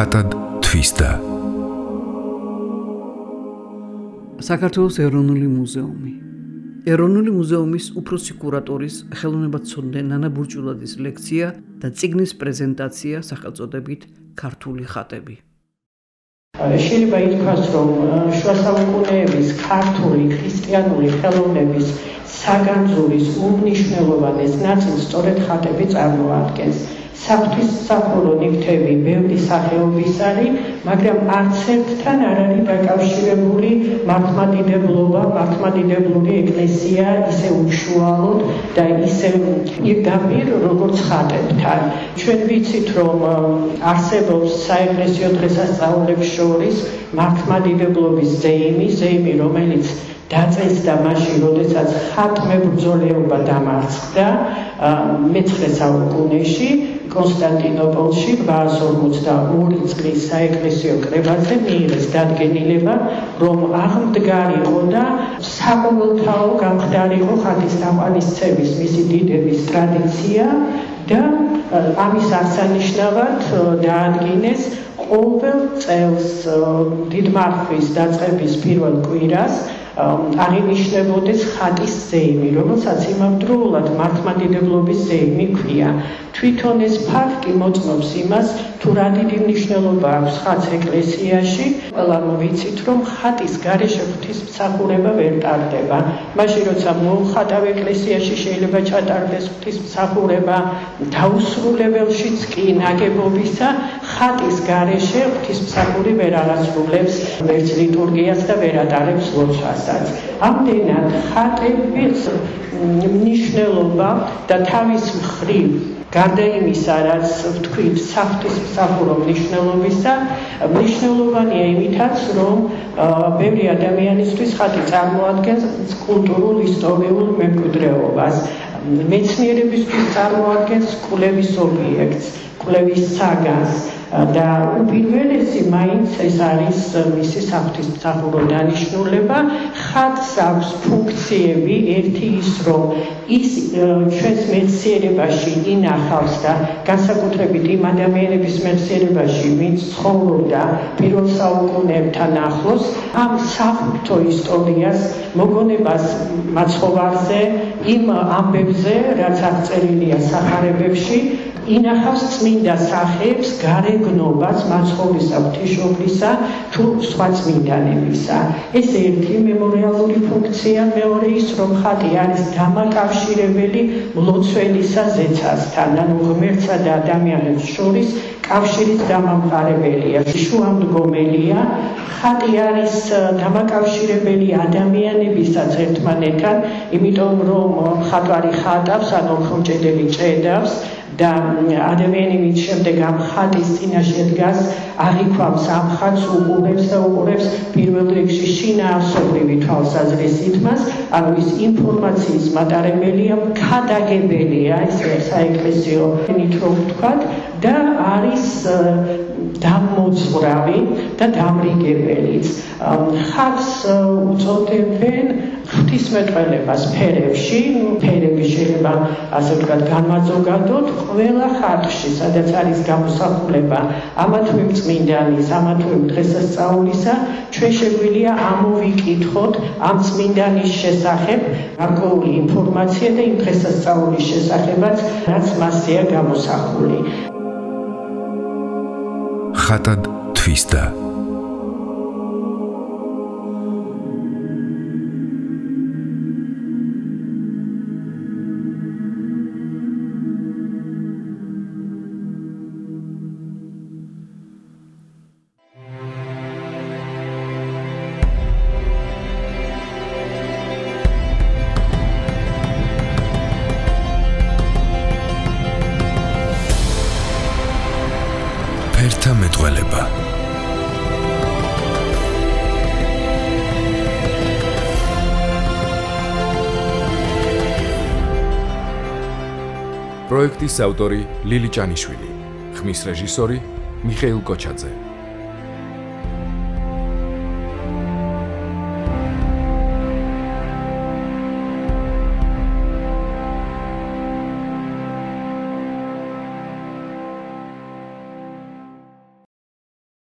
ხატად თვისდა. საქართველოს ეროვნული მუზეუმი. ეროვნული მუზეუმის უფროსი კურატორის ხელოვნებაცოდნე ნანა ბურჭულაძის ლექცია და წიგნის პრეზენტაცია სახელწოდებით ქართული ხატები. შეიძლება ითქვას, რომ შუა საუკუნეების ქართული ქრისტიანული ხელოვნების საგანძურის უმნიშვნელოვანეს ნაწილს სწორედ ხატები წარმოადგენს. საღვთისმსახურო ნივთები ბევრი სახეობის არის, მაგრამ არც ერთთან არ არის დაკავშირებული მართლმადიდებლური ეკლესია ისე უშუალოდ და ისე პირდაპირ როგორც ხატებთან. ჩვენ ვიცით, რომ არსებობს საეკლესიო დღესასწაულებს შორის მართლმადიდებლობის ზეიმი, რომელიც დაწესდა მაშინ, როდესაც ხატმებრძოლეობა დამარცხდა მე-19 საუკუნეში კონსტანტინოპოლში 842 წლის საეკლესიო კრებაზე მიიღეს დადგენილება, რომ აღმდგარიყო და საყოველთაო გამხდარიყო ხატის თაყვანისცემის მისი დიდების ტრადიცია და ამის აღსანიშნავად დაადგინეს ყოველ წელს დიდმარხვის დაწყების პირველ კვირას აღინიშნებოდეს ხატის ზეიმი, რომელსაც იმავდროულად მართლმადიდებლობის ზეიმი ქვია. თვითონ ეს ფაქტი მოწმობს იმას, თუ რა დიდი მნიშვნელობა აქვს ხატს ეკლესიაში. ყველამ ვიცით, რომ ხატის გარეშე ღვთისმსახურება ვერ ტარდება. მაშინ, როცა მოუხატავ ეკლესიაში შეიძლება ჩატარდეს ღვთისმსახურება დაუსრულებელშიც კი ნაგებობისა, ხატის გარეშე ღვთისმსახური ვერ აღასრულებს ვერც ლიტურგიას და ვერ ატარებს ლოცვასაც. ამდენად ხატების მნიშვნელობა და თავის მხრივ გარდა იმისა, რაც ვთქვით, საღვთისმსახურო მნიშვნელობისა, მნიშვნელოვანია იმითაც, რომ ბევრი ადამიანისთვის ხატი წარმოადგენს კულტურულ ისტორიულ მემკვიდრეობას. მეცნიერებისთვის წარმოადგენს კვლევის ობიექტს, კვლევის საგანს. და უპირველესი მაინც ეს არის მისი საღვთისმსახურო დანიშნულება. ხატს აქვს ფუნქციები, ერთი ის, რომ ის ჩვენს მეცნიერებაში ინახავს და განსაკუთრებით იმ ადამიანების მეცნიერებაში, ვინც ცხოვრობდა პირველ საუკუნეებთან ახლოს, ამ საღვთო ისტორიას, მოგონებას მაცხოვარზე, იმ ამბებზე, რაც აღწერილია სახარებებში, ინახავს წმინდა სახეებს, გარეგნობას, მაცხოვრისა, ღვთისმშობლისა თუ სხვა წმინდანებისა. ეს ერთი მემორიალური ფუნქცია, მეორე ის, რომ ხატი არის დამაკავშირებელი მლოცველისა ზეცასთან, ანუ ღმერთსა და ადამიანებს შორის კავშირის დამამყარებელია, შუამდგომელია. ხატი არის დამაკავშირებელი ადამიანებისაც ერთმანეთთან, იმიტომ რომ მხატვარი ხატავს, ანუ ხმჭედელი ჭედავს და ადამიანი ვინც შემდეგ ამ ხატის წინაშე დგას, აღიქვამს ამ ხატს, უყურებს და უყურებს პირველ რიგში შინაარსობრივი თვალსაზრისით მას, ანუ ის ინფორმაციის მატარებელია, ქადაგებელია, ეს საეკლესიო ენით რომ ვთქვათ, და არის დამოძღვრავი და დამრიგებელიც. ხატს უწოდებენ ღვთისმეტყველებას ფერებში, ფერები შეიძლება ასე ვთქვათ განმაძოგადოთ ყველა ხატში, სადაც არის გამოსახულება ამა თუ იმ წმინდანის, ამა თუ იმ დღესასწაულისა, ჩვენ შეგვიძლია ამოვიკითხოთ ამ წმინდანის შესახებ გარკვეული ინფორმაცია და იმ დღესასწაულის შესახებაც, რაც მასზეა გამოსახული. ხატად თვისდა. ფერთა მეტყველება. პროექტის ავტორი ლილი ჭანიშვილი, ხმის რეჟისორი მიხეილ კოჩაძე.